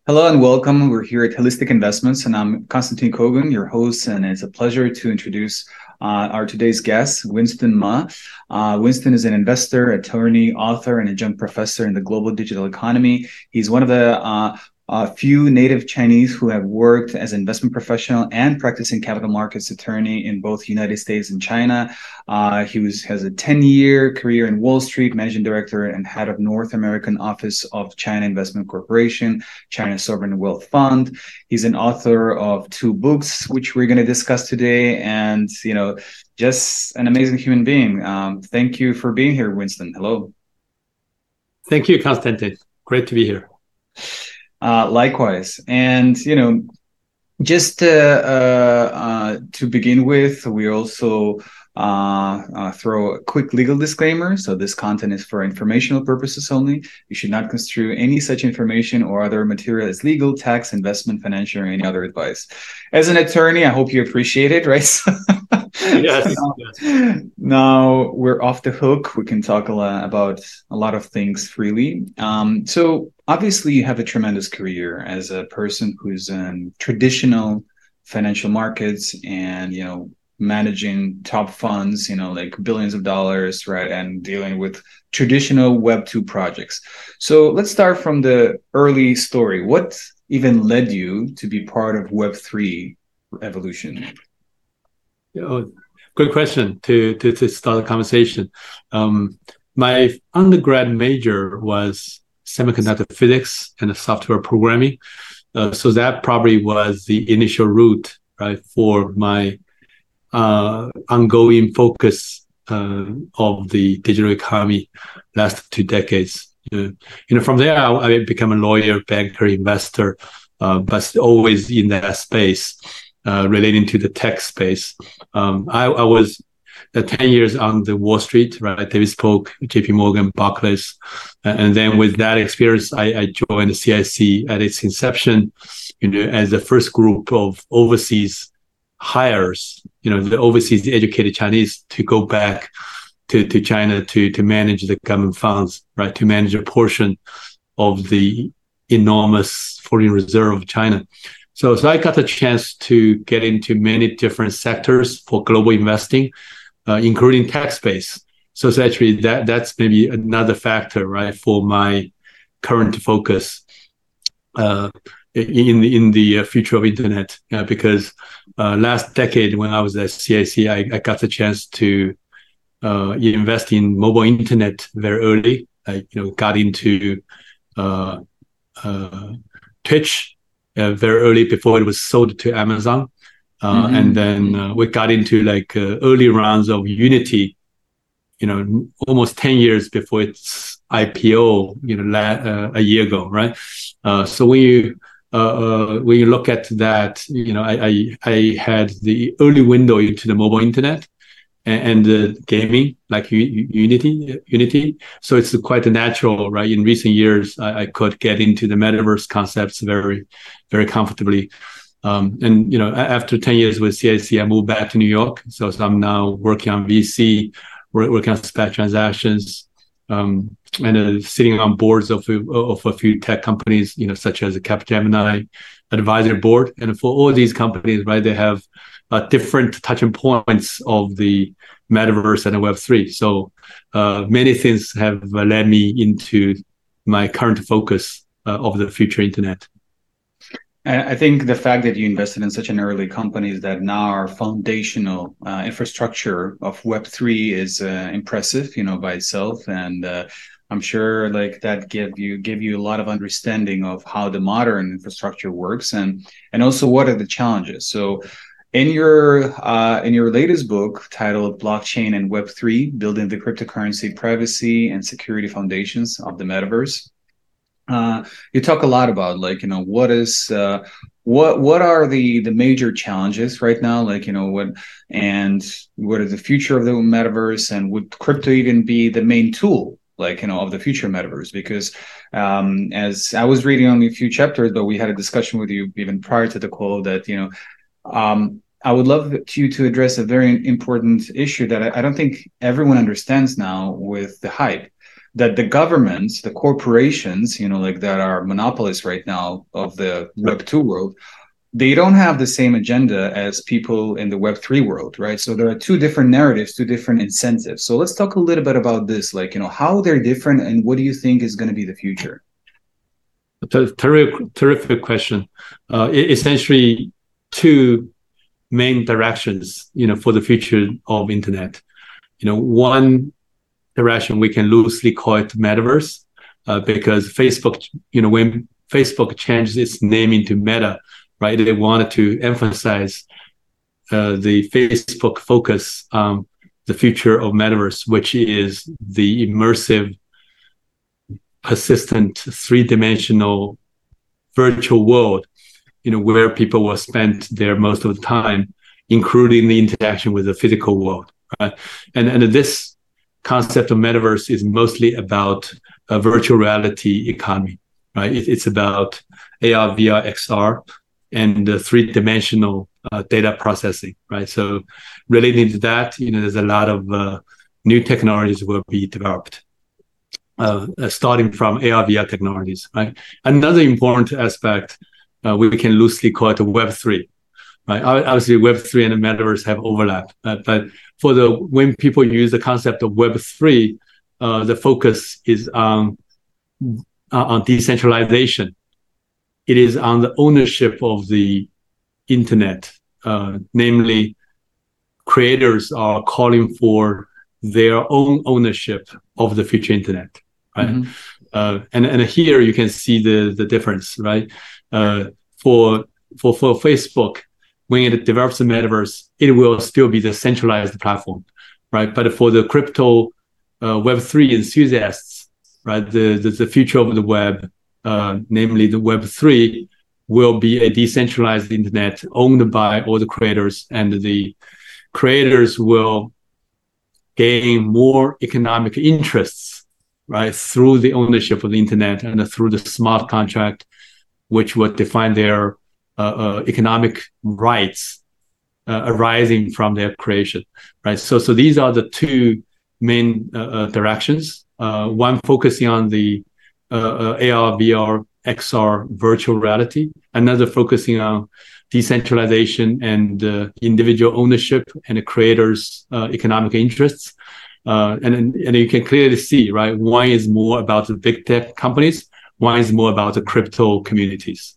Hello and welcome. We're here at Holistic Investments, and I'm Konstantin Kogun, your host, and it's a pleasure to introduce our today's guest, Winston Ma. Winston is an investor, attorney, author, and adjunct professor in the global digital economy. He's one of the few native Chinese who have worked as an investment professional and practicing capital markets attorney in both the United States and China. Has a 10-year career in Wall Street, managing director and head of North American office of China Investment Corporation, China Sovereign Wealth Fund. He's an author of 2 books, which we're going to discuss today, and just an amazing human being. Thank you for being here, Winston. Hello. Thank you, Konstantin. Great to be here. Likewise. And, just to begin with, we also throw a quick legal disclaimer. So this content is for informational purposes only. You should not construe any such information or other material as legal, tax, investment, financial, or any other advice. As an attorney, I hope you appreciate it, right? Yes. Now we're off the hook. We can talk about a lot of things freely. So obviously you have a tremendous career as a person who's in traditional financial markets and, managing top funds, like billions of dollars, right? And dealing with traditional Web2 projects. So let's start from the early story. What even led you to be part of Web3 evolution? Good question to start the conversation. My undergrad major was semiconductor physics and software programming. So that probably was the initial route, right, for my ongoing focus of the digital economy last 2 decades. From there, I became a lawyer, banker, investor, but always in that space relating to the tech space. I was 10 years on the Wall Street, right? Davis Polk, JP Morgan, Barclays. And then with that experience, I joined the CIC at its inception, as the first group of overseas hires, the overseas educated Chinese to go back to China to manage the government funds, right? To manage a portion of the enormous foreign reserve of China. So I got the chance to get into many different sectors for global investing, including tech space. So it's actually that's maybe another factor, right, for my current focus in the future of internet, because last decade when I was at CIC, I got the chance to invest in mobile internet very early. I got into Twitch very early before it was sold to Amazon. And then we got into early rounds of Unity, almost 10 years before its IPO, a year ago, right? So when you look at that, I had the early window into the mobile internet and the gaming, like Unity. So it's quite natural, right? In recent years, I could get into the metaverse concepts very, very comfortably. And after 10 years with CIC, I moved back to New York. So I'm now working on VC, working on SPAC transactions, and sitting on boards of a few tech companies, such as the Capgemini advisory board. And for all these companies, right, they have different touching points of the metaverse and the Web3. So many things have led me into my current focus of the future internet. I think the fact that you invested in such an early companies that now are foundational infrastructure of Web3 is impressive, by itself. And I'm sure that give you a lot of understanding of how the modern infrastructure works and also what are the challenges. So in your latest book titled Blockchain and Web3, Building the Cryptocurrency Privacy and Security Foundations of the Metaverse, you talk a lot about what are the major challenges right now, what are the future of the metaverse, and would crypto even be the main tool of the future metaverse? Because as I was reading only a few chapters, but we had a discussion with you even prior to the call that I would love you to address a very important issue that I don't think everyone understands now with the hype. that the governments, the corporations, like that are monopolists right now of the Web2 world, they don't have the same agenda as people in the Web3 world, right? So there are two different narratives, two different incentives. So let's talk a little bit about this, like, how they're different and what do you think is going to be the future? Terrific question. Essentially, two main directions, for the future of internet. One direction we can loosely call it metaverse, because Facebook, when Facebook changed its name into Meta, right, they wanted to emphasize the Facebook focus on the future of metaverse, which is the immersive, persistent, three-dimensional virtual world, where people will spend their most of the time, including the interaction with the physical world, right? And this concept of metaverse is mostly about a virtual reality economy, right? It's about AR, VR, XR, and the three-dimensional data processing, right? So relating to that, there's a lot of new technologies will be developed, starting from AR, VR technologies, right? Another important aspect, we can loosely call it Web3, right? Obviously, Web3 and the metaverse have overlap, but when people use the concept of Web3, the focus is on decentralization. It is on the ownership of the internet, namely, creators are calling for their own ownership of the future internet, right? Mm-hmm. And here you can see the difference, right? For Facebook, when it develops the metaverse, it will still be the centralized platform, right? But for the crypto Web3 enthusiasts, right, the future of the web, namely the Web3, will be a decentralized internet owned by all the creators, and the creators will gain more economic interests, right, through the ownership of the internet and through the smart contract, which would define their economic rights arising from their creation, right? So these are the two main directions. One focusing on the AR, VR, XR virtual reality. Another focusing on decentralization and individual ownership and the creators' economic interests. And you can clearly see, right, one is more about the big tech companies, one is more about the crypto communities.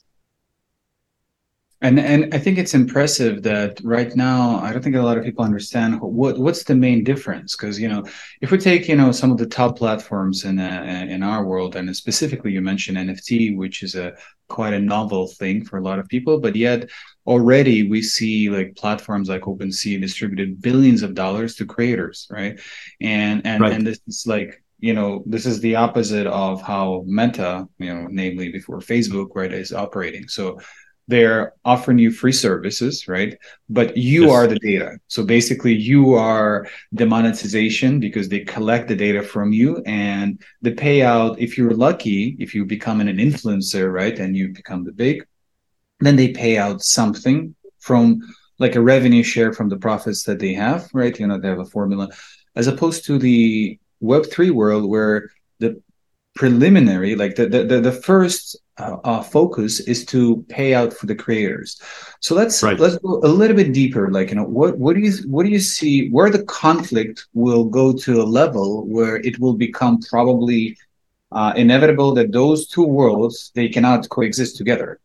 And I think it's impressive that right now, I don't think a lot of people understand what's the main difference. Because, if we take, some of the top platforms in our world, and specifically you mentioned NFT, which is quite a novel thing for a lot of people, but yet already we see like platforms like OpenSea distributed billions of dollars to creators, right? And this is like, this is the opposite of how Meta, namely before Facebook, right, is operating. So they're offering you free services, right? But you are the data. So basically you are the monetization because they collect the data from you, and the payout, if you're lucky, if you become an influencer, right, and you become the big, then they pay out something from like a revenue share from the profits that they have, right? They have a formula, as opposed to the Web3 world where the preliminary, like the first focus is to pay out for the creators. So let's go a little bit deeper. Like, what do you see where the conflict will go to a level where it will become probably inevitable that those two worlds, they cannot coexist together?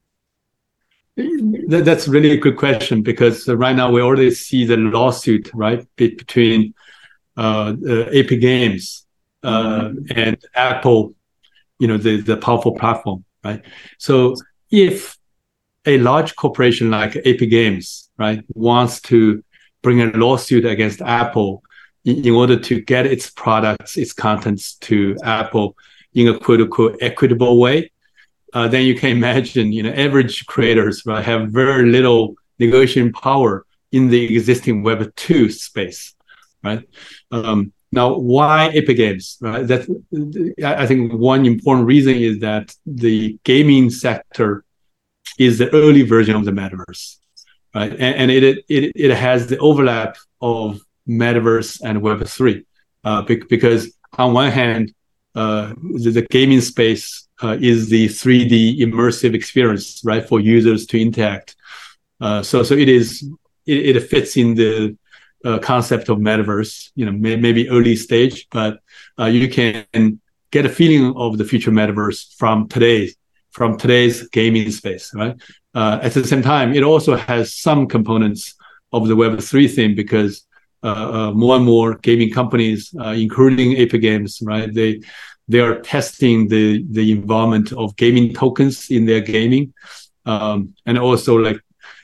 That's really a good question, because right now we already see the lawsuit, right, between Epic Games and Apple, the powerful platform, right? So if a large corporation like Epic Games, right, wants to bring a lawsuit against Apple in order to get its products, its contents to Apple in a quote-unquote equitable way, then you can imagine, average creators, right, have very little negotiating power in the existing Web2 space, right? Now, why Epic Games? Right? I think one important reason is that the gaming sector is the early version of the metaverse, right? And it has the overlap of metaverse and Web3, because on one hand, the gaming space is the 3D immersive experience, right, for users to interact. So it fits in the concept of metaverse, maybe early stage, but you can get a feeling of the future metaverse from today's gaming space, right? At the same time, it also has some components of the Web3 theme, because more and more gaming companies, including Epic Games, right? They are testing the involvement of gaming tokens in their gaming, and also the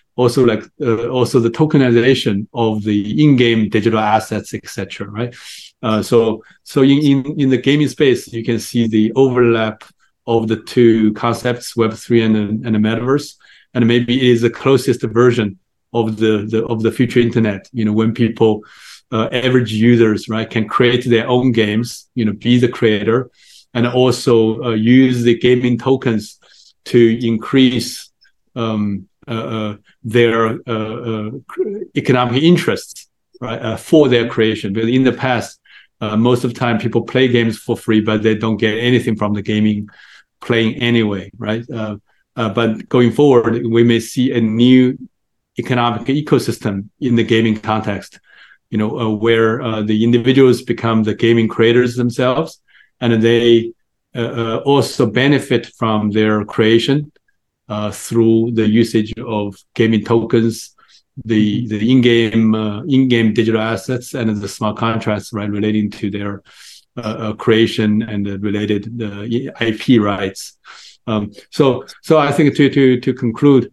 tokenization of the in-game digital assets, etc. Right? So in the gaming space, you can see the overlap of the two concepts, Web3 and the metaverse, and maybe it is the closest version of the future internet. When people, average users, right, can create their own games, be the creator, and also use the gaming tokens to increase their economic interests, right, for their creation. But in the past, most of the time, people play games for free, but they don't get anything from the gaming playing anyway, right? But going forward, we may see a new economic ecosystem in the gaming context, where the individuals become the gaming creators themselves, and they also benefit from their creation through the usage of gaming tokens, the in-game digital assets, and the smart contracts, right, relating to their creation and the related IP rights. So I think to conclude,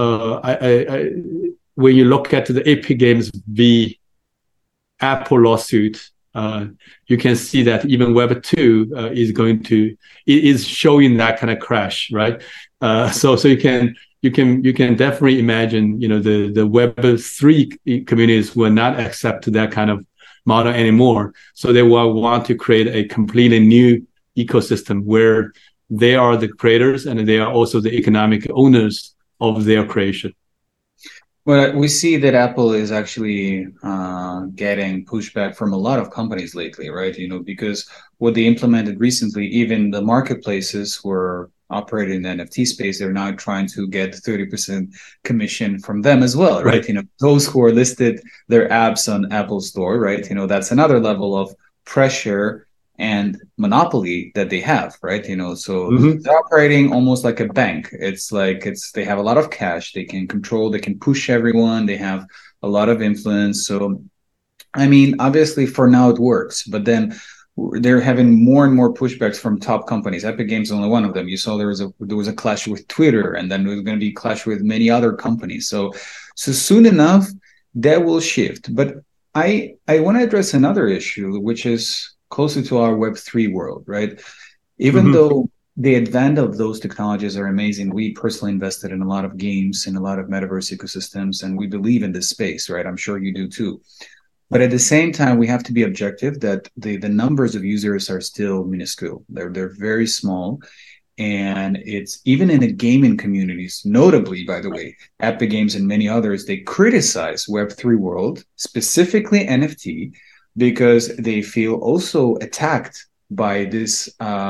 when you look at the Epic Games v. Apple lawsuit, you can see that even Web 2 is showing that kind of crash, right? So you can definitely imagine, the Web 3 communities will not accept that kind of model anymore. So they will want to create a completely new ecosystem where they are the creators and they are also the economic owners of their creation. Well, we see that Apple is actually getting pushback from a lot of companies lately, right? Because what they implemented recently, even the marketplaces were operating in the NFT space, they're now trying to get 30% commission from them as well, right? Those who are listed their apps on Apple Store, right? That's another level of pressure and monopoly that they have, right? So they're operating almost like a bank. They have a lot of cash, they can control, they can push everyone, they have a lot of influence. So, I mean, obviously for now it works, but then they're having more and more pushbacks from top companies. Epic Games is only one of them. You saw there was a clash with Twitter, and then there's going to be a clash with many other companies. So soon enough, that will shift. But I want to address another issue, which is closer to our Web3 world, right? Even though the advent of those technologies are amazing, we personally invested in a lot of games and a lot of metaverse ecosystems, and we believe in this space, right? I'm sure you do too. But at the same time, we have to be objective that the numbers of users are still minuscule. They're very small. And it's even in the gaming communities, notably, by the way, Epic Games and many others, they criticize Web3 world, specifically NFT, because they feel also attacked by this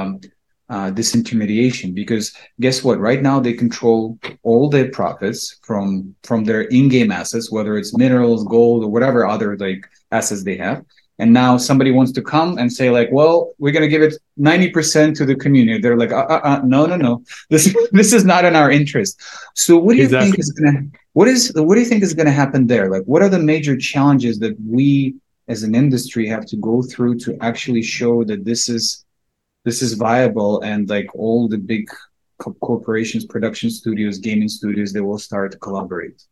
disintermediation. Because guess what? Right now, they control all their profits from their in-game assets, whether it's minerals, gold, or whatever other assets they have. And now somebody wants to come and say, well, we're going to give it 90% to the community. They're like, no. This is not in our interest. So what do you think is going to what do you think is going to happen there? What are the major challenges that we as an industry have to go through to actually show that this is viable, and all the big corporations, production studios, gaming studios, they will start to collaborate?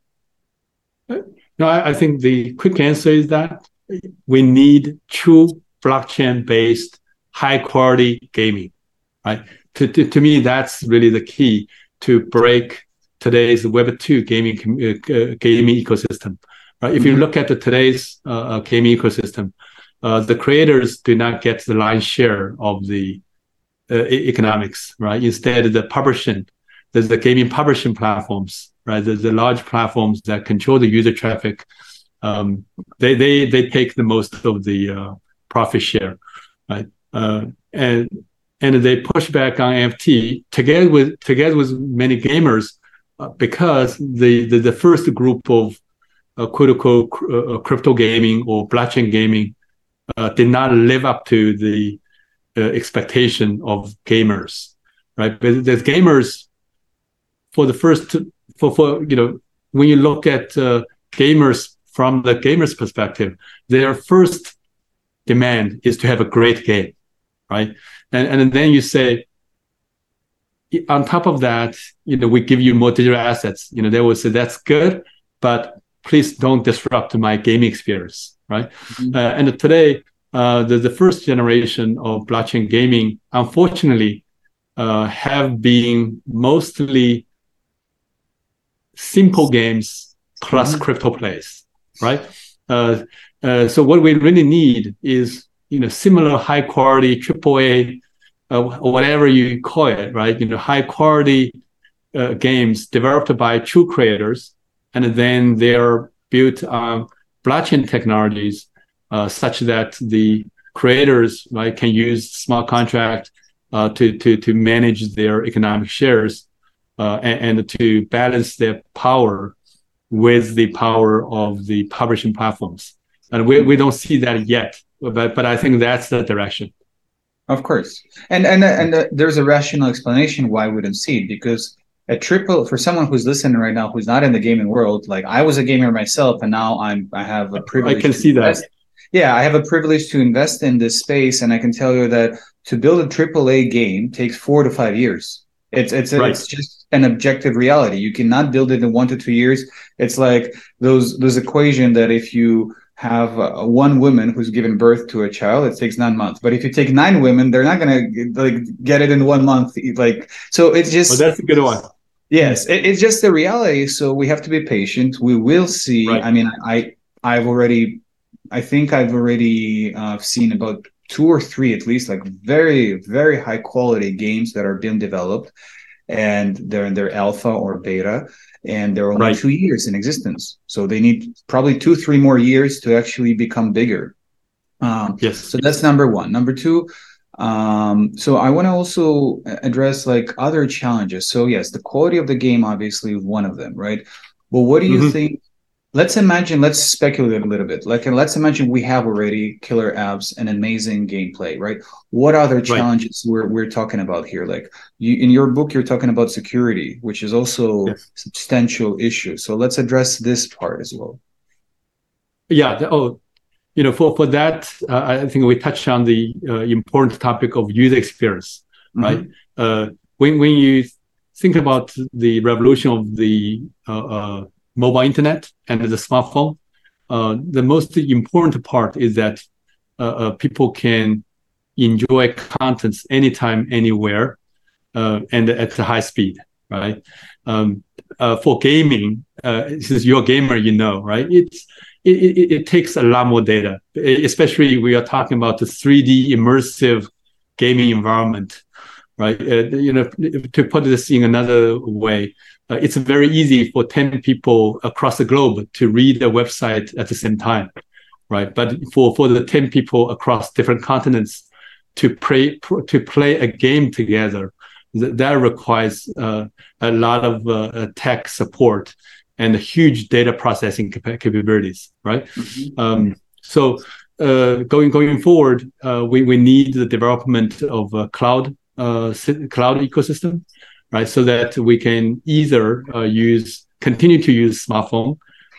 No, I think the quick answer is that we need true blockchain-based, high-quality gaming, right? To me, that's really the key to break today's Web2 gaming ecosystem. Right? If you look at today's gaming ecosystem, the creators do not get the lion's share of the economics, right? Instead, the gaming publishing platforms, right? The large platforms that control the user traffic, they take the most of the profit share, right? and they push back on NFT together with many gamers, because the first group of quote unquote crypto gaming or blockchain gaming did not live up to the expectation of gamers, right? But the gamers, for the first, for when you look at gamers from the gamers' perspective, their first demand is to have a great game, right? And then you say, on top of that, we give you more digital assets. They will say that's good, but please don't disrupt my gaming experience, right? Mm-hmm. And today, the first generation of blockchain gaming, unfortunately, have been mostly simple games plus crypto plays, right? So what we really need is similar high quality AAA, or whatever you call it, right? High quality games developed by true creators, and then they're built on blockchain technologies, such that the creators, right, can use smart contract to manage their economic shares, and to balance their power with the power of the publishing platforms. And we don't see that yet, but I think that's the direction. Of course, and there's a rational explanation why we don't see it, because for someone who's listening right now who's not in the gaming world, like I was a gamer myself, and now I have a privilege. I can see that. Yeah, I have a privilege to invest in this space, and I can tell you that to build a AAA game takes 4 to 5 years. It's just an objective reality. You cannot build it in 1 to 2 years. It's like those equation that if you have one woman who's given birth to a child, it takes 9 months. But if you take 9 women, they're not going to get it in 1 month. So it's just. Well, that's a good one. Yes, it's just the reality. So we have to be patient. We will see. Right. I mean, I think I've already seen about 2 or 3 at least, like very, very high quality games that are being developed, and they're in their alpha or beta, and they're only 2 years in existence. So they need probably 2-3 more years to actually become bigger. Yes. So that's number one. Number two, so I want to also address like other challenges. So yes, the quality of the game obviously is one of them, right? Well, what do you think? Let's speculate a little bit. Let's imagine we have already killer apps and amazing gameplay, right? What other challenges we're talking about here? Like in your book, you're talking about security, which is also a substantial issue. So let's address this part as well. Yeah. For that, I think we touched on the important topic of user experience, right? When you think about the revolution of the mobile internet and the smartphone, the most important part is that people can enjoy contents anytime, anywhere, and at the high speed, right? For gaming, since you're a gamer, right? It takes a lot more data, especially we are talking about the 3D immersive gaming environment, right? To put this in another way, it's very easy for 10 people across the globe to read a website at the same time, right? But for the 10 people across different continents to play a game together, that requires a lot of tech support and huge data processing capabilities, right? So going forward, we need the development of a cloud ecosystem, right? So that we can either continue to use smartphone,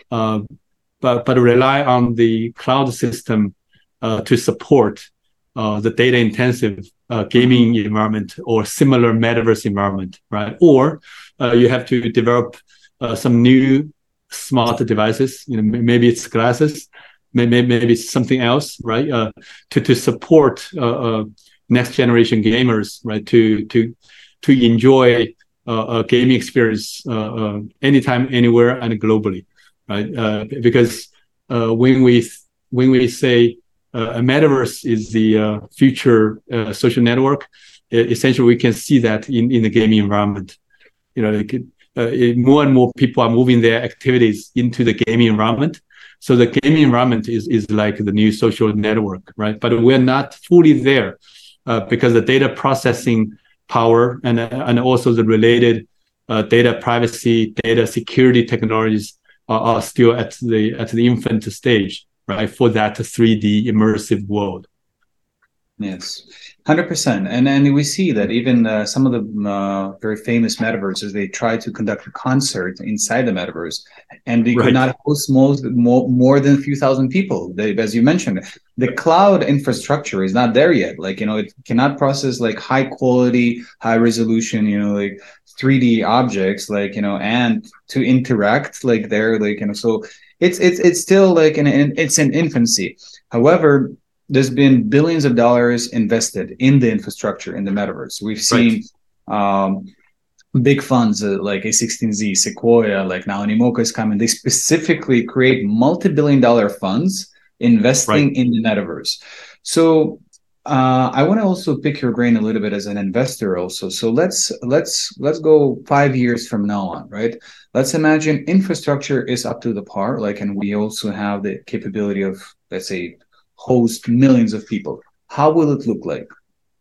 but rely on the cloud system to support the data intensive gaming environment or similar metaverse environment, right? Or you have to develop some new smart devices, maybe it's glasses, maybe it's something else, right? To support next generation gamers, right? To enjoy a gaming experience anytime, anywhere, and globally, right? Because when we say a metaverse is the future social network, essentially we can see that in the gaming environment. More and more people are moving their activities into the gaming environment. So the gaming environment is like the new social network, right? But we're not fully there. because the data processing power and also the related data privacy, data security technologies are still at the infant stage, right, for that 3D immersive world. Yes, 100%. And then we see that even some of the very famous metaverses, they try to conduct a concert inside the metaverse, and they could not host more than a few thousand people. As you mentioned, the cloud infrastructure is not there yet. Like, it cannot process like high quality, high resolution, like 3D objects, like, and to interact like there, like, so it's still like it's in infancy. However, there's been billions of dollars invested in the infrastructure in the metaverse. We've seen big funds like A16Z, Sequoia, like now Animoca is coming. They specifically create multi-billion-dollar funds investing in the metaverse. So I want to also pick your brain a little bit as an investor also. So let's go 5 years from now on, right? Let's imagine infrastructure is up to the par, like, and we also have the capability of, let's say, host millions of people. How will it look like?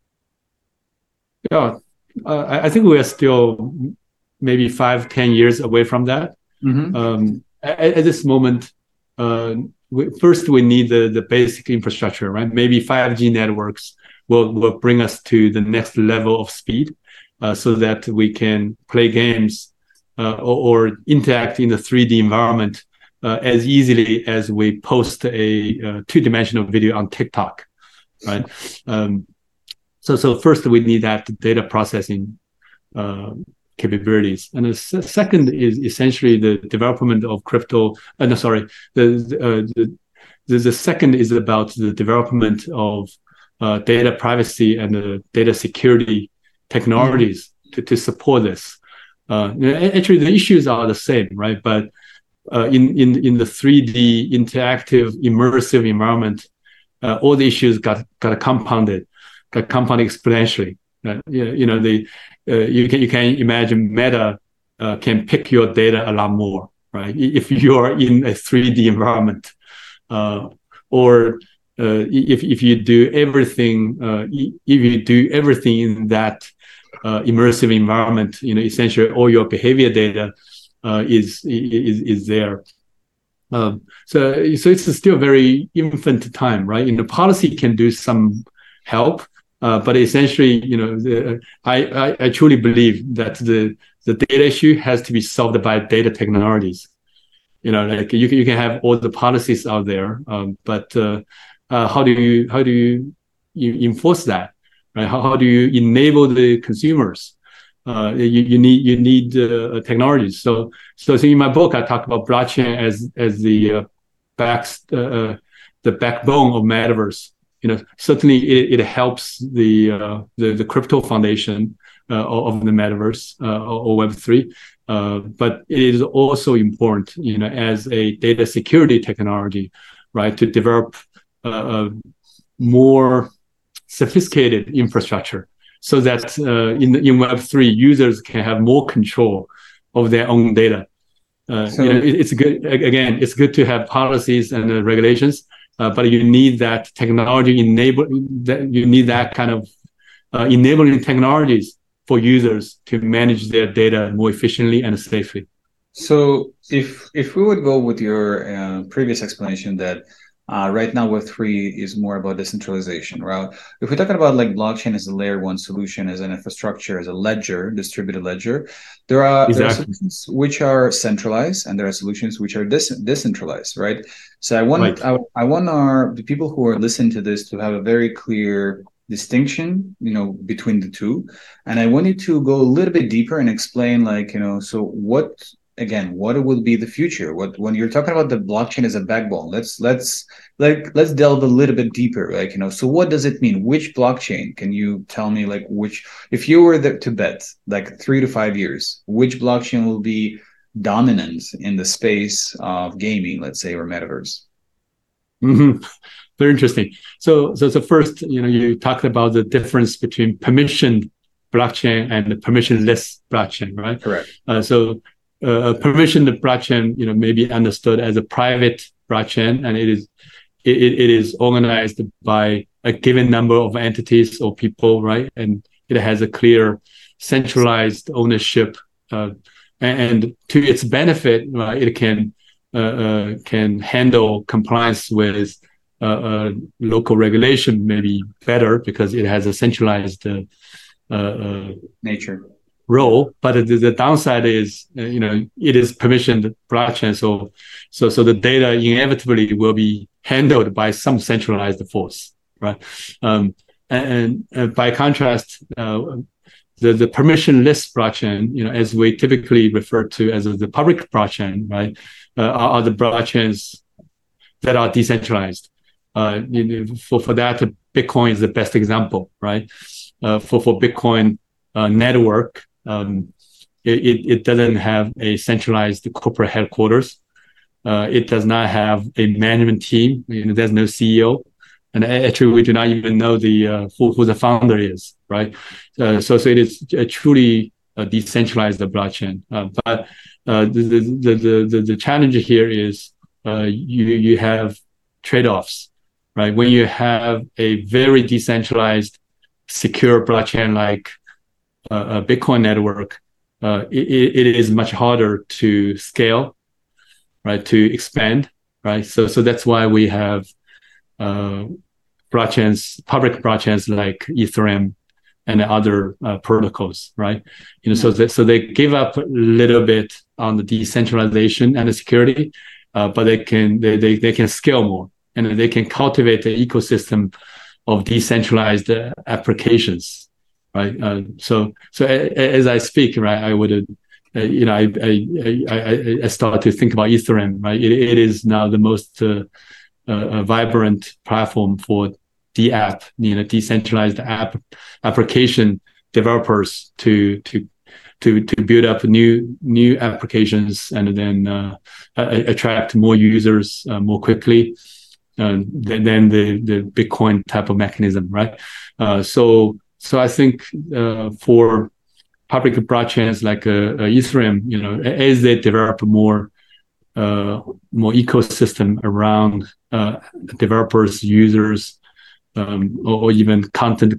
Yeah, I think we are still maybe 5-10 years away from that. At this moment, first we need the basic infrastructure, right? Maybe 5G networks will bring us to the next level of speed, so that we can play games or interact in the 3D environment as easily as we post a two-dimensional video on TikTok, right? So first we need that data processing capabilities, and the second is essentially the development of crypto. The second is about the development of data privacy and data security technologies to support this. Actually, the issues are the same, right? But in the 3D interactive immersive environment, all the issues got compounded exponentially. You can imagine Meta can pick your data a lot more, right? If you are in a 3D environment, or if you do everything, in that immersive environment, essentially all your behavior data is there. So it's still very infant time, right? The policy can do some help, but essentially, I truly believe that the data issue has to be solved by data technologies. Like you can have all the policies out there, but how do you enforce that, right? How do you enable the consumers? You need technologies. So in my book, I talk about blockchain as the backbone of metaverse. Certainly it helps the crypto foundation of the metaverse or Web3, but it is also important, as a data security technology, right, to develop more sophisticated infrastructure, so that in Web3 users can have more control of their own data. It's good. Again, it's good to have policies and regulations, but you need that technology you need that kind of enabling technologies for users to manage their data more efficiently and safely. So if we would go with your previous explanation that right now Web3 is more about decentralization, right? If we're talking about like blockchain as a layer one solution, as an infrastructure, as a ledger, distributed ledger, there are solutions which are centralized and there are solutions which are decentralized, right? So I want the people who are listening to this to have a very clear distinction, between the two. And I want you to go a little bit deeper and explain, like, so what will be the future? When you're talking about the blockchain as a backbone, let's delve a little bit deeper. Like, so what does it mean? Which blockchain? Can you tell me, like, if you were to bet, like 3 to 5 years, which blockchain will be dominant in the space of gaming, let's say, or metaverse? Very interesting. So first, you talked about the difference between permissioned blockchain and permissionless blockchain, right? Correct. Permissioned blockchain, may be understood as a private blockchain, and it it is organized by a given number of entities or people, right? And it has a clear centralized ownership, and to its benefit, right, it can handle compliance with local regulation maybe better because it has a centralized nature role. But the downside is, it is permissioned blockchain, so the data inevitably will be handled by some centralized force, right? And by contrast, the permissionless blockchain, as we typically refer to as the public blockchain, right, are the blockchains that are decentralized. For that, Bitcoin is the best example, right? For Bitcoin network, it doesn't have a centralized corporate headquarters. It does not have a management team. There's no CEO, and actually we do not even know who the founder is, right? So it is a truly decentralized blockchain. But the challenge here is you have trade-offs, right? When you have a very decentralized, secure blockchain like a Bitcoin network, it is much harder to scale, right? To expand, right? So that's why we have blockchains, public blockchains like Ethereum and other protocols, right? So they give up a little bit on the decentralization and the security, but they can scale more, and they can cultivate the ecosystem of decentralized applications, right? So as I speak, right, I would, I start to think about Ethereum, right? It is now the most vibrant platform for decentralized application developers to build up new applications and then attract more users more quickly than the Bitcoin type of mechanism, right? So I think for public blockchains like Ethereum, as they develop more ecosystem around developers, users, or even content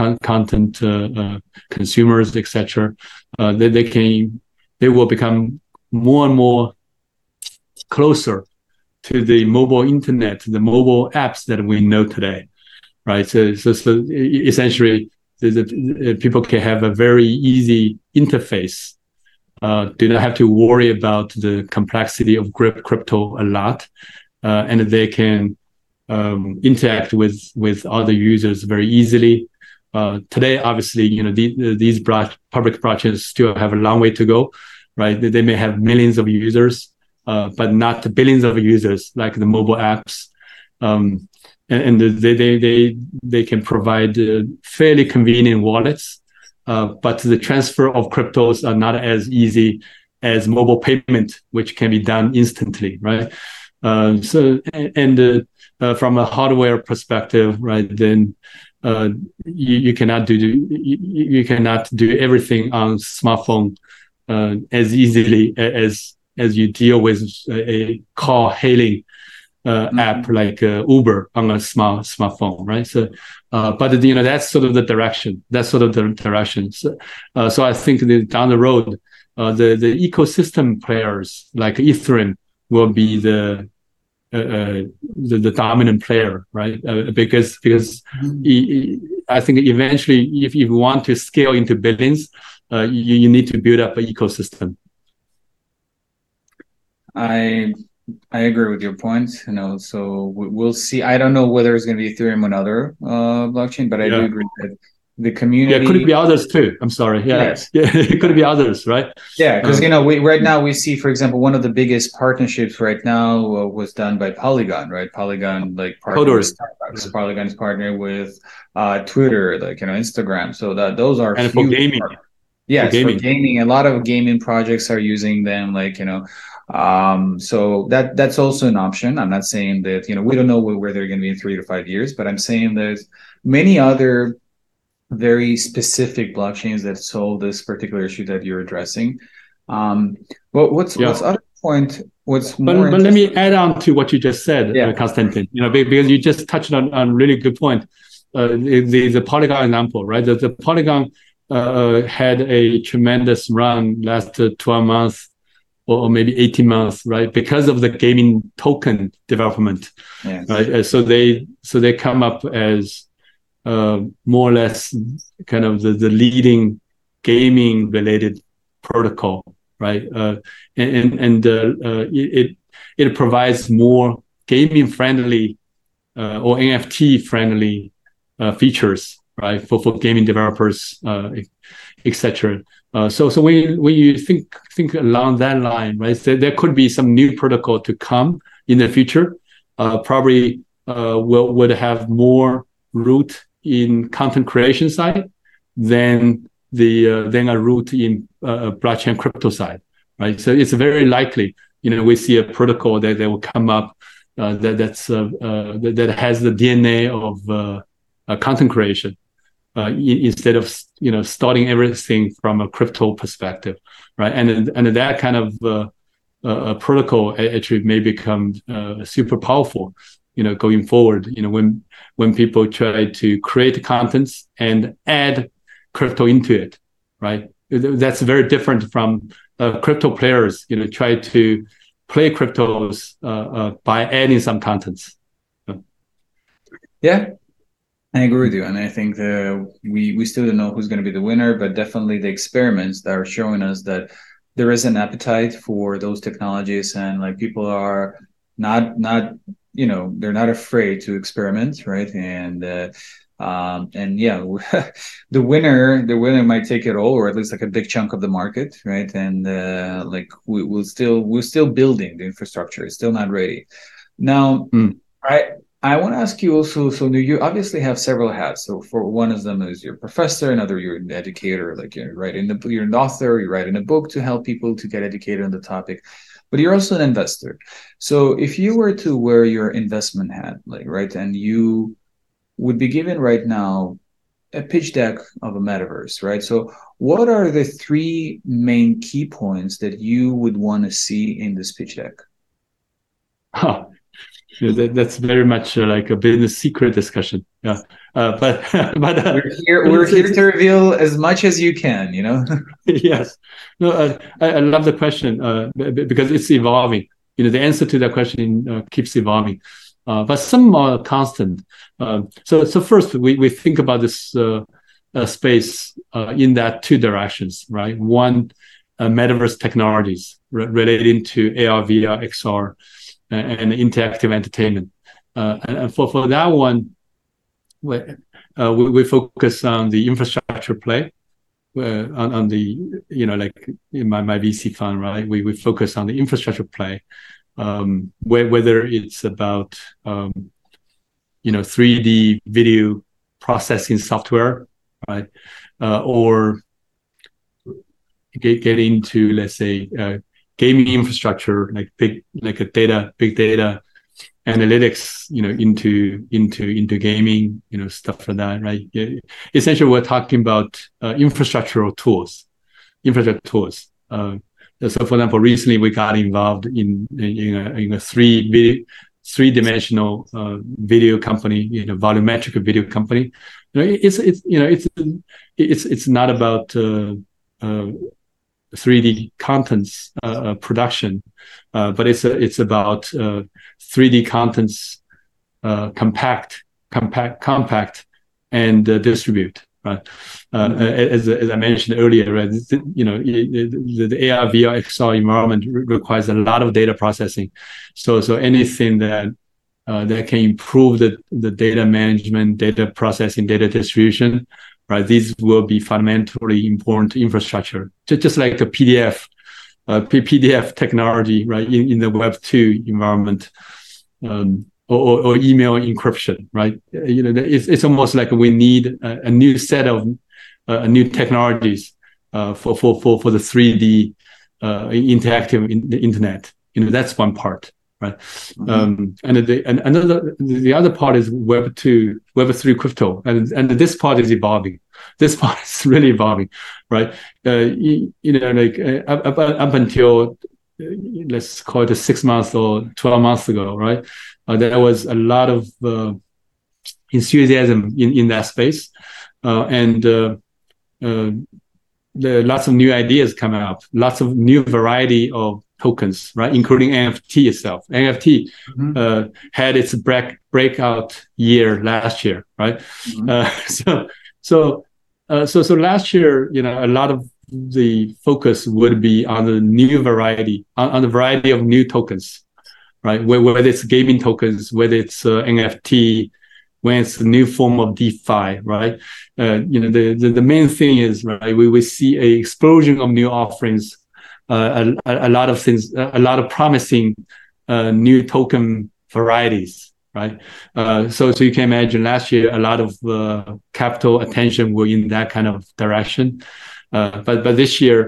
consumers, etc., they will become more and more closer to the mobile internet, the mobile apps that we know today, right? So essentially, the people can have a very easy interface. Do not have to worry about the complexity of crypto a lot, and they can interact with other users very easily. Today, obviously, these public blockchains still have a long way to go, right? They may have millions of users, but not billions of users like the mobile apps. And they can provide fairly convenient wallets, but the transfer of cryptos are not as easy as mobile payment, which can be done instantly, right? From a hardware perspective, right, then you cannot do everything on smartphone as easily as you deal with a car hailing app like Uber on a smartphone, right? So, but that's sort of the direction. So I think down the road, the ecosystem players like Ethereum will be the dominant player, right? Because I think eventually, if you want to scale into billions, you need to build up an ecosystem. I agree with your points. So we'll see. I don't know whether it's going to be Ethereum or another blockchain, but I do agree that the community. Yeah, could it be others too? I'm sorry. Yeah, yes. Yeah, it could be others, right? Yeah, because right now we see, for example, one of the biggest partnerships right now was done by Polygon, right? Polygon partnered with Starbucks. Polygon is partnered with Twitter, Instagram. So those are and for gaming. Yes, for gaming. A lot of gaming projects are using them, so that's also an option. I'm not saying that we don't know where they're going to be in 3 to 5 years, but I'm saying there's many other very specific blockchains that solve this particular issue that you're addressing. What's other point, what's more but let me add on to what you just said, Konstantin. Because you just touched on really good point. The Polygon example, right? The Polygon had a tremendous run last 12 months or maybe 18 months, right? Because of the gaming token development, right? So they come up as more or less kind of the leading gaming related protocol, right? It provides more gaming friendly or NFT friendly features, right, for gaming developers, etc. So when you think along that line, right, there could be some new protocol to come in the future. Probably would have more root in content creation side than a root in blockchain crypto side, right? So it's very likely, we see a protocol that will come up that has the DNA of content creation instead of starting everything from a crypto perspective, right? And that kind of protocol actually may become super powerful, going forward. When people try to create contents and add crypto into it, right? That's very different from crypto players, try to play cryptos by adding some contents. Yeah, I agree with you, and I think we still don't know who's going to be the winner, but definitely the experiments that are showing us that there is an appetite for those technologies, and like people are not they're not afraid to experiment, right? And yeah, the winner might take it all, or at least like a big chunk of the market, right? And like we're still building the infrastructure; it's still not ready. Now, I want to ask you also. So you obviously have several hats. So for one of them is you're a professor, another you're an educator, like you're an author, you're writing a book to help people to get educated on the topic. But you're also an investor. So if you were to wear your investment hat, like, right, and you would be given right now a pitch deck of a metaverse, right? So what are the three main key points that you would want to see in this pitch deck? That's very much like a business secret discussion. Yeah. But we're here to reveal as much as you can, Yes. No, I love the question because it's evolving. The answer to that question keeps evolving, but some are constant. So first we think about this space in that two directions, right? One, metaverse technologies relating to AR, VR, XR, and interactive entertainment. And for that one, we focus on the infrastructure play. On the like in my VC fund, right? We focus on the infrastructure play, whether it's about 3D video processing software, right, or get into, let's say, gaming infrastructure, like big data analytics, into gaming, stuff like that, right? Essentially, we're talking about infrastructural tools. So, for example, recently we got involved in a three-dimensional video company, volumetric video company. It's not about 3D contents production, but it's about 3D contents compact and distribute. Right, as I mentioned earlier, right? The AR, VR, XR environment requires a lot of data processing. So anything that can improve the data management, data processing, data distribution, right? These will be fundamentally important infrastructure, just like the PDF technology, right? In the Web2 environment. Or email encryption, right? It's almost like we need a new set of new technologies for the 3D interactive in the internet. That's one part, right? And the other part is Web2, Web3 crypto, and this part is evolving. This part is really evolving, right? Up until let's call it 6 months or 12 months ago, right? There was a lot of enthusiasm in that space, and there are lots of new ideas coming up, lots of new variety of tokens, right? Including NFT itself. NFT had its breakout year last year, right? So last year, a lot of the focus would be on the new variety, on the variety of new tokens, right? Whether it's gaming tokens, whether it's NFT, when it's a new form of DeFi, right? The main thing is, right, we see a explosion of new offerings, a lot of things, a lot of promising new token varieties, right? So you can imagine last year a lot of capital attention were in that kind of direction, but this year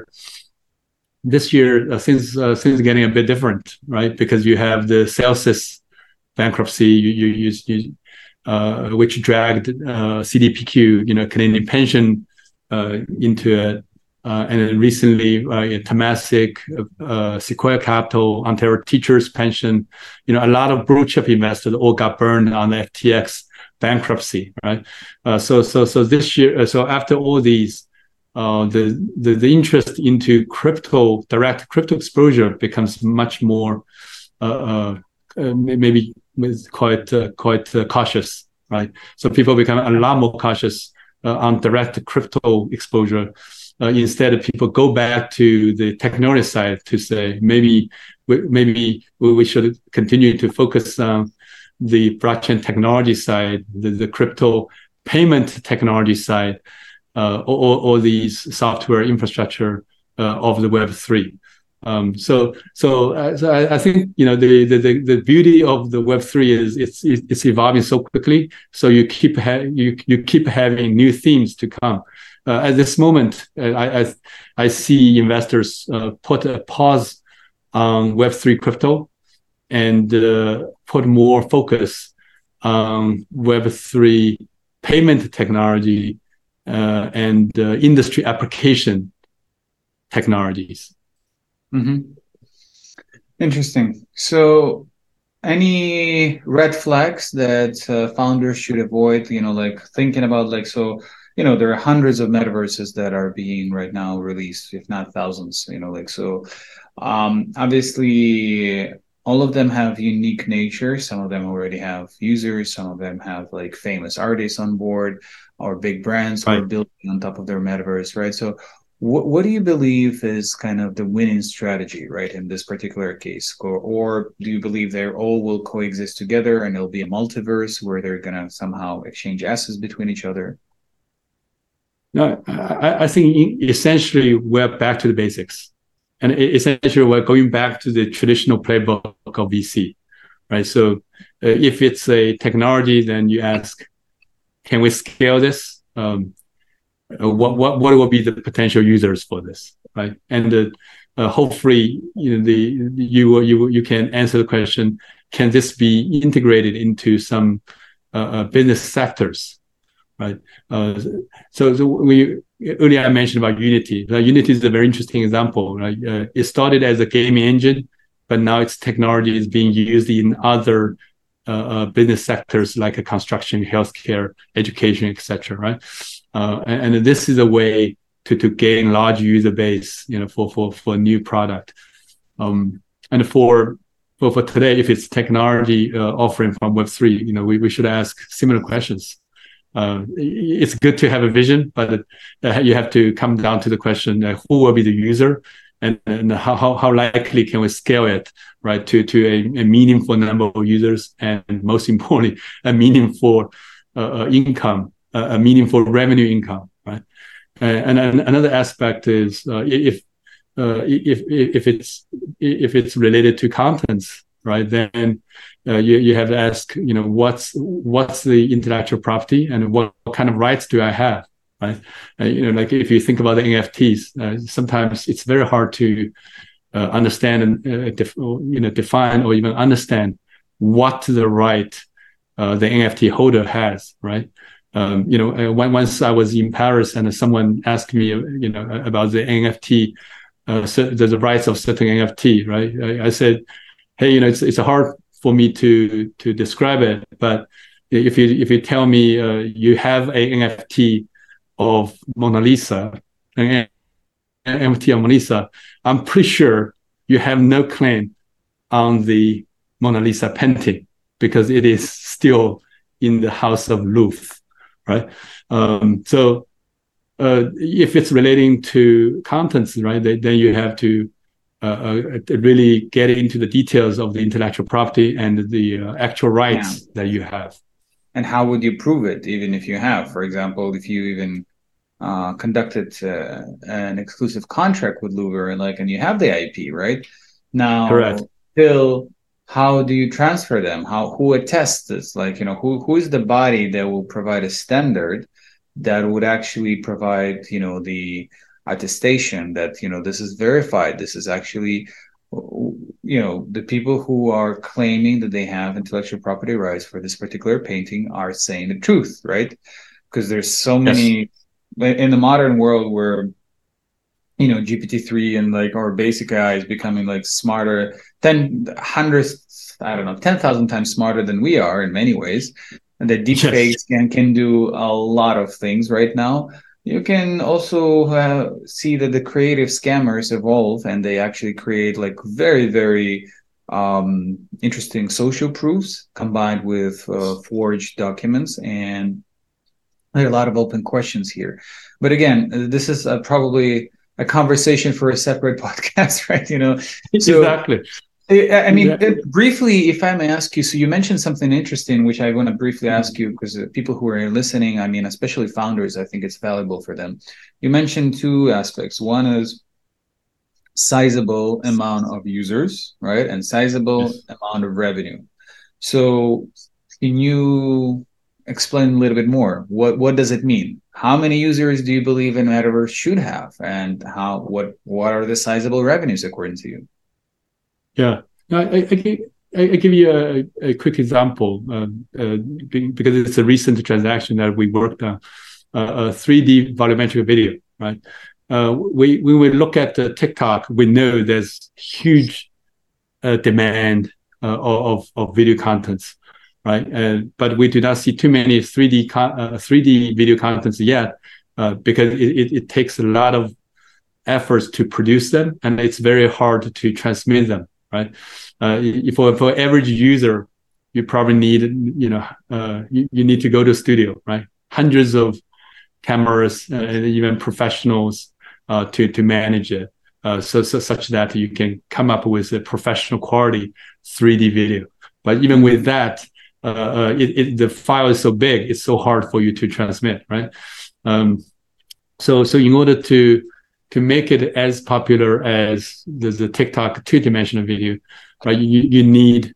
things getting a bit different, right? Because you have the Celsius bankruptcy, which dragged CDPQ, Canadian Pension, into it. And then recently, Temasek, Sequoia Capital, Ontario Teachers Pension, a lot of blue chip investors all got burned on the FTX bankruptcy, right? So this year, so after all these, the interest into direct crypto exposure becomes much more, maybe quite cautious, right? So people become a lot more cautious on direct crypto exposure. Instead, people go back to the technology side to say maybe we should continue to focus on the blockchain technology side, the crypto payment technology side, or these software infrastructure of the Web3. So I think the beauty of the Web3 is it's evolving so quickly. So you keep having new themes to come. At this moment, I see investors put a pause on Web3 crypto and put more focus on Web3 payment technology and industry application technologies. Mm-hmm. Interesting. So any red flags that founders should avoid, like thinking about there are hundreds of metaverses that are being right now released, if not thousands, obviously all of them have unique nature. Some of them already have users, some of them have like famous artists on board or big brands who are building on top of their metaverse, right? So what do you believe is kind of the winning strategy, right, in this particular case? Or do you believe they all will coexist together and it'll be a multiverse where they're going to somehow exchange assets between each other? No, I think essentially we're back to the basics. And essentially we're going back to the traditional playbook of VC, right? So if it's a technology, then you ask, can we scale this? What will be the potential users for this, right? And hopefully, you can answer the question: can this be integrated into some business sectors, right? So earlier I mentioned about Unity. Unity is a very interesting example, right? It started as a gaming engine, but now its technology is being used in other business sectors like construction, healthcare, education, etc. Right? And this is a way to gain large user base, for a new product. And for today, if it's technology offering from Web3, we should ask similar questions. It's good to have a vision, but you have to come down to the question: who will be the user, and how likely can we scale it, right, to a meaningful number of users, and most importantly, a meaningful income, a meaningful revenue income, right? And another aspect is if it's related to contents, right, then you have to ask, what's the intellectual property and what kind of rights do I have, right? Like if you think about the NFTs, sometimes it's very hard to understand and define or even understand what the right the NFT holder has, right? Once I was in Paris and someone asked me, about the NFT the rights of certain NFT, right? I said, hey, it's hard for me to describe it, but if you tell me you have a NFT of Mona Lisa, an NFT of Mona Lisa, I'm pretty sure you have no claim on the Mona Lisa painting because it is still in the house of Louvre, right? So if it's relating to contents, right, then you have to really get into the details of the intellectual property and the actual rights that you have. And how would you prove it, even if you have? For example, if you even conducted an exclusive contract with Louvre, and you have the IP, right? Now, correct. Still, how do you transfer them? Who attests this? Who is the body that will provide a standard that would actually provide, the attestation that, this is verified. This is actually, the people who are claiming that they have intellectual property rights for this particular painting are saying the truth, right? Because there's so many in the modern world where, GPT-3 and or basic AI is becoming smarter, 10,000 times smarter than we are in many ways. And the deepfakes can do a lot of things right now. You can also see that the creative scammers evolve and they actually create very, very interesting social proofs combined with forged documents. And there are a lot of open questions here. But again, this is probably a conversation for a separate podcast, right? Exactly. I mean, briefly, if I may ask you, so you mentioned something interesting, which I want to briefly ask you, because people who are listening, I mean, especially founders, I think it's valuable for them. You mentioned two aspects. One is sizable amount of users, right? And sizable amount of revenue. So can you explain a little bit more? What does it mean? How many users do you believe in Metaverse should have? And what are the sizable revenues according to you? Yeah, I give you a quick example because it's a recent transaction that we worked on, a 3D volumetric video, right? When we look at TikTok, we know there's huge demand of video contents, right? But we do not see too many 3D video contents yet because it takes a lot of efforts to produce them, and it's very hard to transmit them. Right, for average user, you probably need you need to go to a studio, right? Hundreds of cameras and even professionals to manage it, so such that you can come up with a professional quality 3D video. But even with that, the file is so big, it's so hard for you to transmit, right? So in order to make it as popular as the TikTok two-dimensional video, right? You need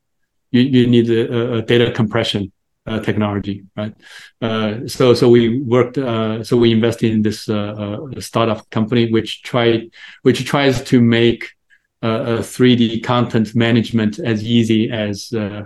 a data compression technology, right? So we worked. So we invested in this startup company which tries to make a 3D content management as easy as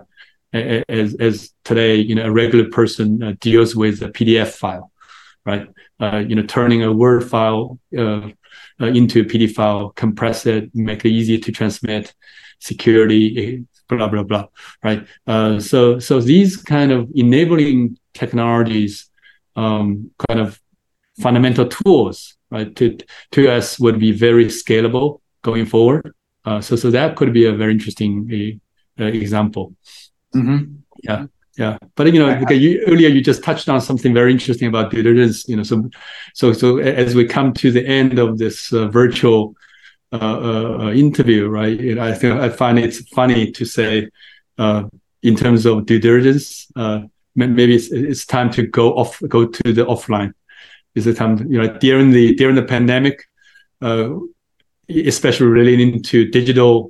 today. A regular person deals with a PDF file, right? Turning a Word file into a PDF file, compress it, make it easy to transmit, security, blah blah blah, right? So these kind of enabling technologies, kind of fundamental tools, right, to us would be very scalable going forward. So that could be a very interesting example. Mm-hmm. Yeah, but because earlier you just touched on something very interesting about due diligence. So as we come to the end of this virtual interview, right? I find it funny to say, in terms of due diligence, maybe it's time to go to the offline. Is it time? During the pandemic, especially relating to digital.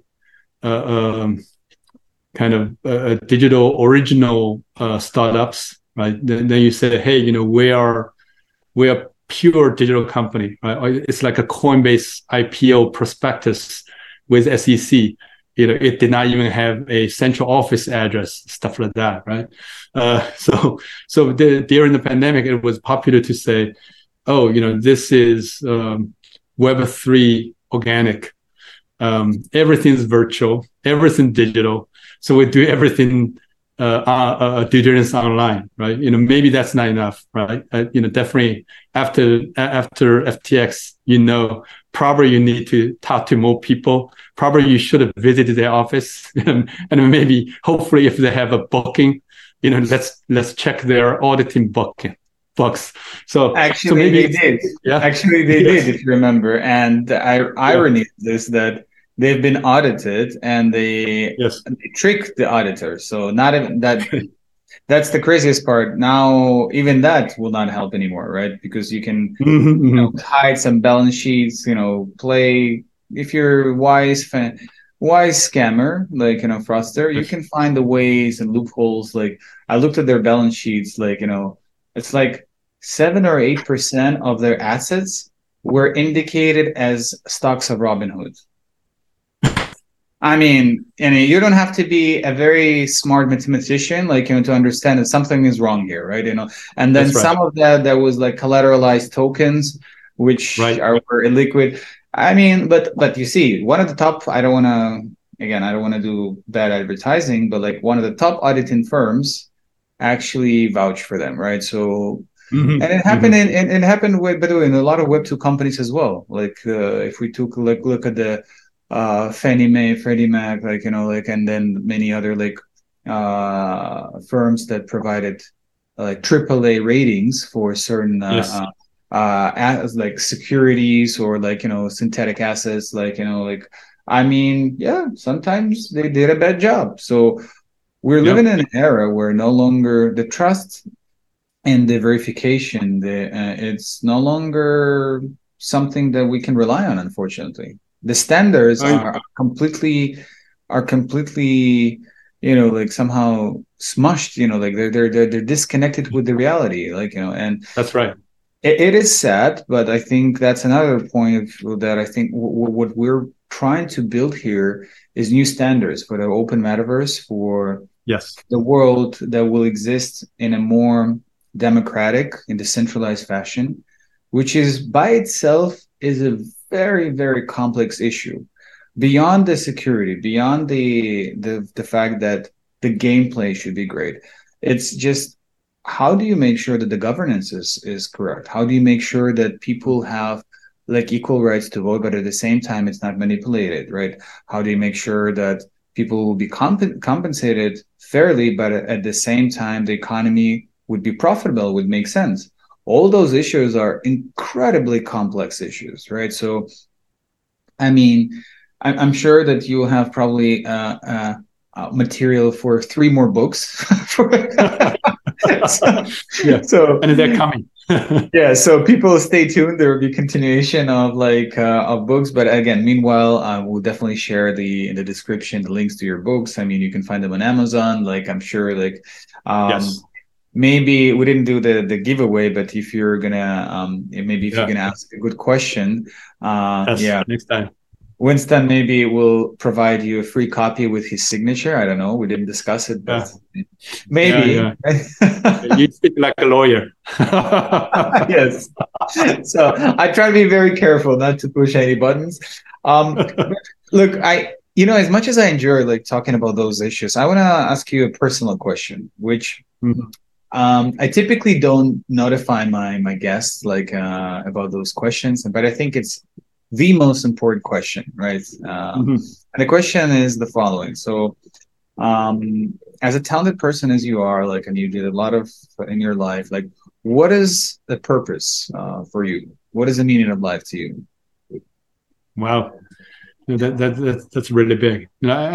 Kind of digital original startups, right? Then you say, hey, we are pure digital company, right? It's like a Coinbase IPO prospectus with SEC. It did not even have a central office address, stuff like that, right? So during the pandemic, it was popular to say, oh, this is Web3 organic. Everything's virtual, everything digital. So we do everything due diligence online, right? Maybe that's not enough, right? Definitely after FTX, probably you need to talk to more people. Probably you should have visited their office, and maybe hopefully if they have a booking, let's check their auditing books. So actually, maybe they did. Yeah. Actually, they Yes. did, if you remember. And the irony is this, that they've been audited and they Yes. tricked the auditor. So not even that. That's the craziest part. Now, even that will not help anymore, right? Because you can hide some balance sheets, play if you're wise scammer, like fraudster, you Yes. can find the ways and loopholes. Like I looked at their balance sheets, like it's like 7 or 8% of their assets were indicated as stocks of Robinhood. I mean, and you don't have to be a very smart mathematician, like to understand that something is wrong here, right? And then That's right. some of that was like collateralized tokens, which Right. were illiquid. I mean, but you see, one of the top. I don't want to do bad advertising, but like one of the top auditing firms actually vouch for them, right? So. And it happened it happened with, by the way, in a lot of Web2 companies as well. Like if we took look at the Fannie Mae, Freddie Mac, and then many other firms that provided like AAA ratings for certain Yes. as like securities or synthetic assets, I mean, yeah, sometimes they did a bad job. So we're living in an era where no longer the trust and the verification, it's no longer something that we can rely on, unfortunately. The standards are completely somehow smushed, they're disconnected with the reality, and That's right. it is sad, but I think that's another point that I think what we're trying to build here is new standards for the open metaverse, for Yes. the world that will exist in a more democratic and decentralized fashion, which is by itself is a very, very complex issue. Beyond the security, beyond the fact that the gameplay should be great, it's just how do you make sure that the governance is correct? How do you make sure that people have like equal rights to vote, but at the same time it's not manipulated, right? How do you make sure that people will be compensated fairly, but at the same time the economy would be profitable, would make sense? All those issues are incredibly complex issues, right? So, I mean, I'm sure that you will have probably material for 3 more books. so, Yeah. so And they're coming. yeah, so people stay tuned. There will be continuation of of books, but again, meanwhile, we'll definitely share in the description the links to your books. I mean, you can find them on Amazon. Like I'm sure, Yes. maybe we didn't do the giveaway, but if you're gonna maybe if you're gonna ask a good question, Yes. yeah, Next time. Winston maybe will provide you a free copy with his signature. I don't know. We didn't discuss it, but maybe. You speak like a lawyer. Yes. So I try to be very careful not to push any buttons. Look, as much as I enjoy talking about those issues, I want to ask you a personal question, which I typically don't notify my guests about those questions, but I think it's the most important question, right? And the question is the following. So, as a talented person as you are, and you did a lot of in your life, what is the purpose for you? What is the meaning of life to you? Wow, that's really big.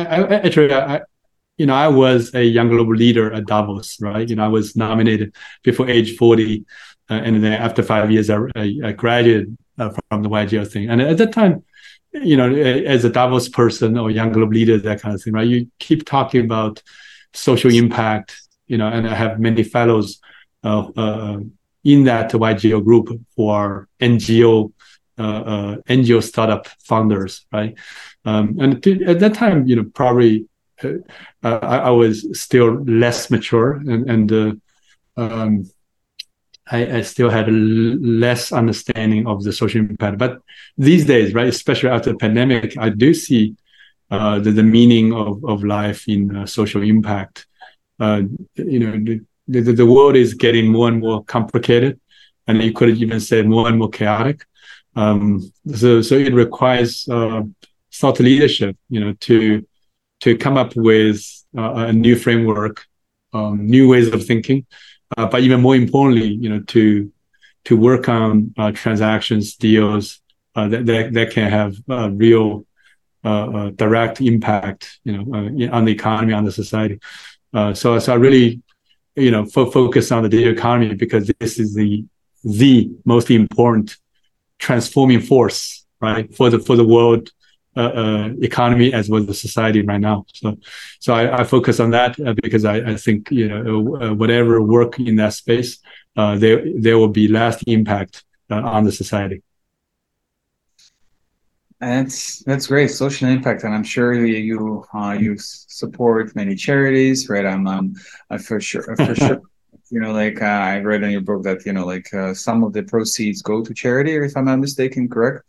I was a young global leader at Davos, right? I was nominated before age 40, and then after 5 years, I graduated from the YGO thing. And at that time, as a Davos person or young global leader, that kind of thing, right? You keep talking about social impact, and I have many fellows in that YGO group who are NGO startup founders, right? And at that time, probably I was still less mature, and I still had less understanding of the social impact. But these days, right, especially after the pandemic, I do see the meaning of life in social impact. The world is getting more and more complicated, and you could even say more and more chaotic. So it requires thought leadership, to come up with a new framework, new ways of thinking, but even more importantly, to work on transactions, deals that can have real direct impact, on the economy, on the society. So I really, focus on the digital economy because this is the most important transforming force, right, for the world economy as well as the society right now. So I focus on that because I think whatever work in that space, there will be lasting impact on the society. And that's great, social impact, and I'm sure you support many charities, right? I'm for sure. I read in your book that some of the proceeds go to charity, if I'm not mistaken, correct?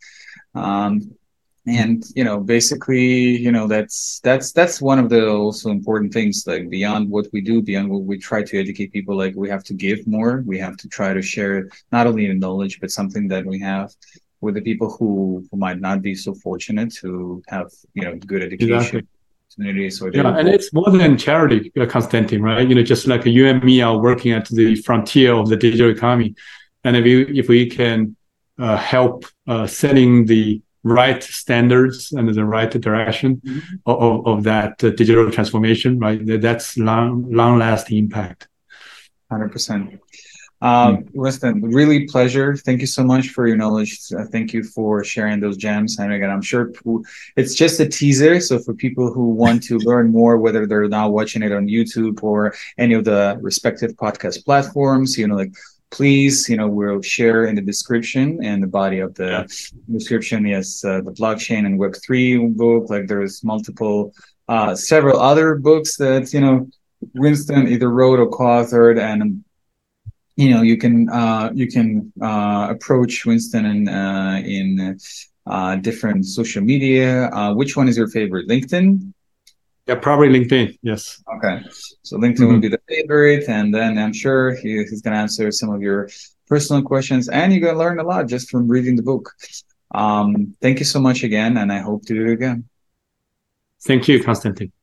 And basically, that's one of the also important things, like beyond what we do, beyond what we try to educate people, like we have to give more. We have to try to share not only the knowledge, but something that we have with the people who might not be so fortunate to have good education opportunities. And it's more than charity, Konstantin, right? Just like you and me are working at the frontier of the digital economy, and if we can help setting the right standards and the right direction of that digital transformation, right? That's long-lasting impact. 100%. Winston, really pleasure. Thank you so much for your knowledge. Thank you for sharing those gems. And again, I'm sure it's just a teaser. So for people who want to learn more, whether they're now watching it on YouTube or any of the respective podcast platforms, please, we'll share in the description and the body of the description. Yes, the blockchain and Web3 book. Like there's several other books that, Winston either wrote or co-authored, and you can approach Winston in different social media. Which one is your favorite? LinkedIn? Yeah, probably LinkedIn. Yes. Okay, so LinkedIn will be the favorite, and then I'm sure he's going to answer some of your personal questions, and you're going to learn a lot just from reading the book. Thank you so much again, and I hope to do it again. Thank you, Konstantin.